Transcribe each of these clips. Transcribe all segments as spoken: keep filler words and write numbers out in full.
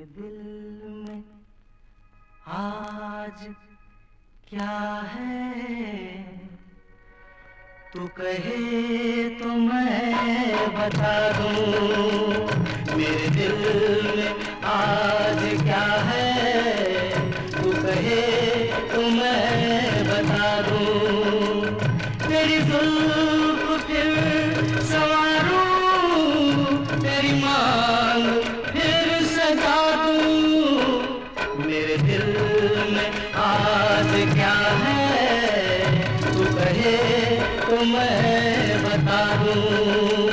दिल में आज क्या है, तू कहे तो मैं बता दूं। मेरे दिल में आज क्या है, तू कहे तो मैं बता दूं। तेरी जुल्फ फिर संवारूं, तेरी मांग फिर सजा दूं। मेरे दिल में आज क्या है, तू कहे तो मैं बता दूं।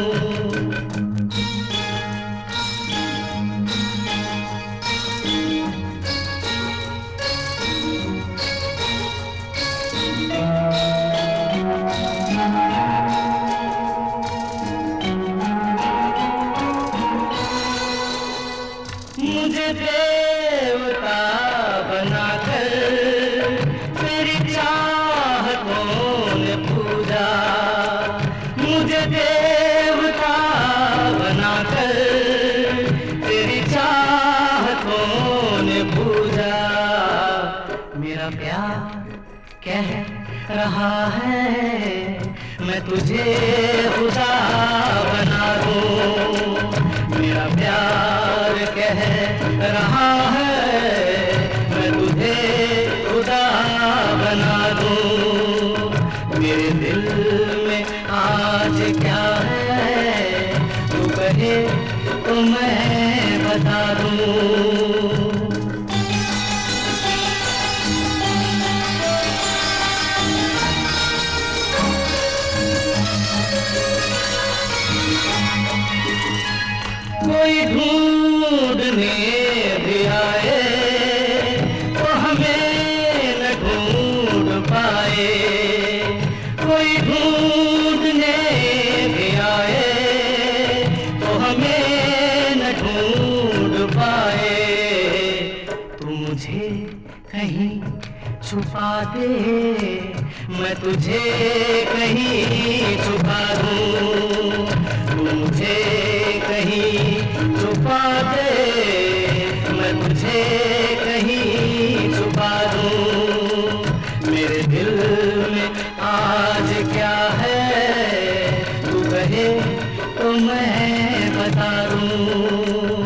मुझे देवता बनाकर तेरी चाहतों ने पूजा, मुझे देवता बनाकर तेरी चाहतों ने पूजा। मेरा प्यार कह रहा है मैं तुझे खुदा बना दूं। मेरा प्यार कह रहा है मैं तुझे खुदा बना दूं। मेरे दिल में आज क्या है, तू कहे तो मैं बता दूं। कोई ढूंढने भी आए तो हमें न ढूंढ पाए, कोई ढूंढने भी आए तो हमें न ढूंढ पाए। तू मुझे कहीं छुपा दे, मैं तुझे कहीं छुपा दूं। तू मुझे कहीं छुपा दे, मैं तुझे कहीं छुपा दूं। मेरे दिल में आज क्या है, तू कहे तो मैं बता दूं।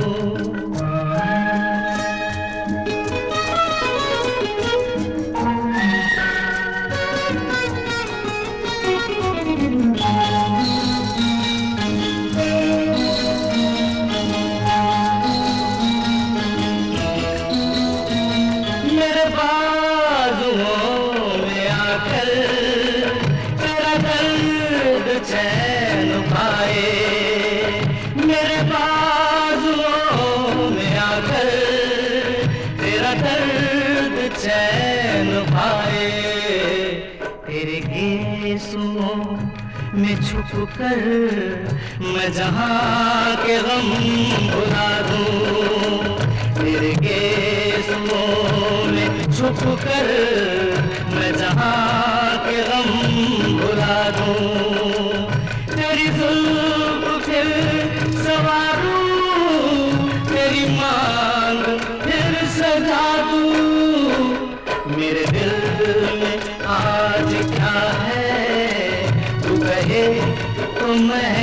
मेरे बाजुओं में आकर तेरा दर्द चैन पाए, मेरे बाजुओं में आकर तेरा दर्द चैन पाए। तेरे गेसुओं में छुप कर मैं जहाँ के गम भुला दूं। तेरे गेसुओं में छुप कर मैं जहाँ के गम भुला दूं। तेरी जुल्फ फिर संवारूं, तेरी मांग फिर सजा दूं। मेरे दिल में आज क्या है, तू कहे तो मैं